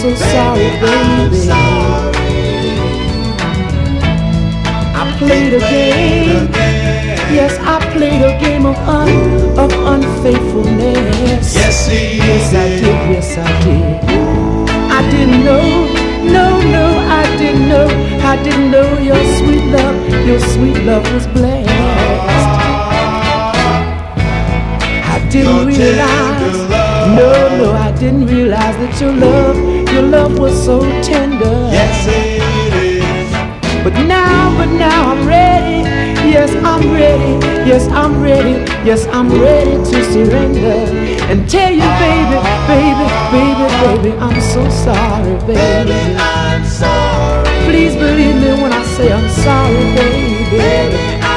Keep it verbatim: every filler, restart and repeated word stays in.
so sorry, baby. I played a game. Yes, I played a game of un of unfaithfulness. Yes, he yes, I did. Yes, I did. I didn't know. No, no, I didn't know. I didn't know your sweet love. Your sweet love was blessed. I didn't realize. No, no, I didn't realize that your love, your love was so tender. Yes, it is. But now, but now I'm ready. Yes, I'm ready. Yes, I'm ready. Yes, I'm ready to surrender and tell you, baby, baby, baby, baby, I'm so sorry, baby. Baby, I'm sorry. Please believe me when I say I'm sorry, baby. Baby,